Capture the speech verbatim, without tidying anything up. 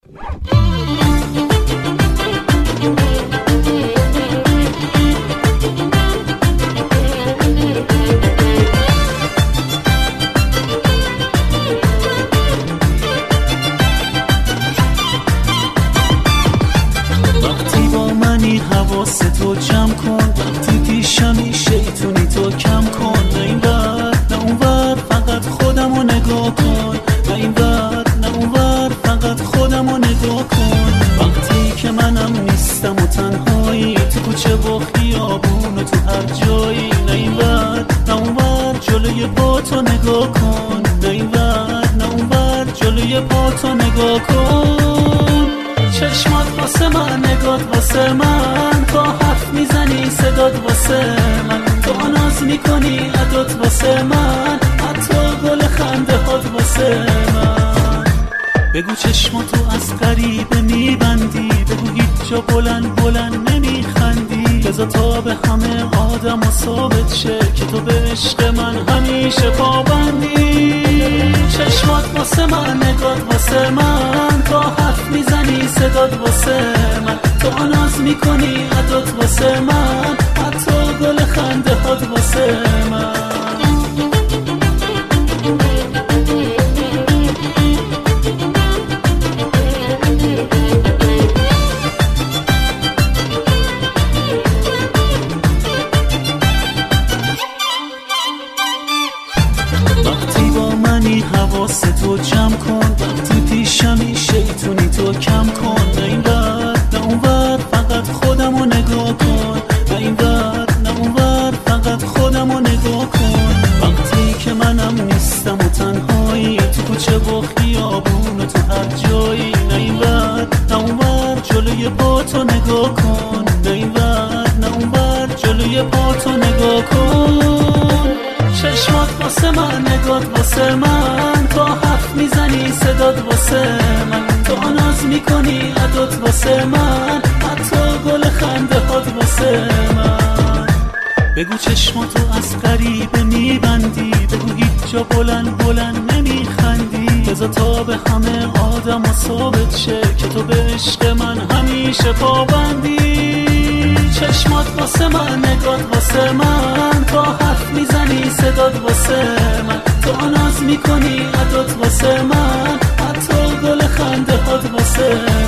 وقتی با منی حواس تو جمع کن، وقتی پیشمی شیطونی تو کم کن. نه این ور نه اون ور فقط خودمو نگاه کن، نه این ور نه اون ور فقط خودمو نگاه کن. وقتی که منم نیستم و تنهایی، تو کوچه و خیابون و تو هر جایی. نه این ور نه اون ور جلوی پا تو نگاه کن، نه این ور نه اون ور جلوی پا تو نگاه کن. چشمات واسه من، نگات واسه من، تا حرف میزنی صدات واسه من، تو ناز میکنی عدات واسه من، حتی گل خنده هات واسه من. بگو چشماتو از غریبه میبندی، بگو هیچ جا بلند بلند نمیخندی. بذار تا به همه آدم و ثابت شه که تو به عشق من همیشه پابندی. چشمات واسه من، نگات واسه من، تا حرف میزنی صدات واسه من، تو ناز میکنی عدات واسه من، حتی گل خنده هات واسه من. وقتی با منی حواس تو جمع کن، وقتی پیشمی شیطونی تو کم کن. نه این ور نه اون ور فقط خودمو نگاه کن، نه این ور نه اون ور فقط خودمو نگاه کن. وقتی که منم نیستم و تنهایی، تو کوچه و خیابون و تو هر جایی. نه این ور نه اون ور جلوی پا تو نگاه کن، نه این ور نه اون ور جلوی پا تو نگاه کن. چشمات واسه من، نگات واسه من، تا حرف میزنی صدات واسه من، تو ناز میکنی عدات واسه من، حتی گل خنده هات واسه من. بگو چشماتو از غریبه میبندی، بگو هیچ جا بلند بلند نمیخندی. بذار تا به همه آدم و ثابت شه که تو به عشق من همیشه پابندی. چشمات واسه من، نگات واسه من، تا حرف میزنی صدات واسه من، تو ناز میکنی عدات واسه من، حتی گل خنده هات واسه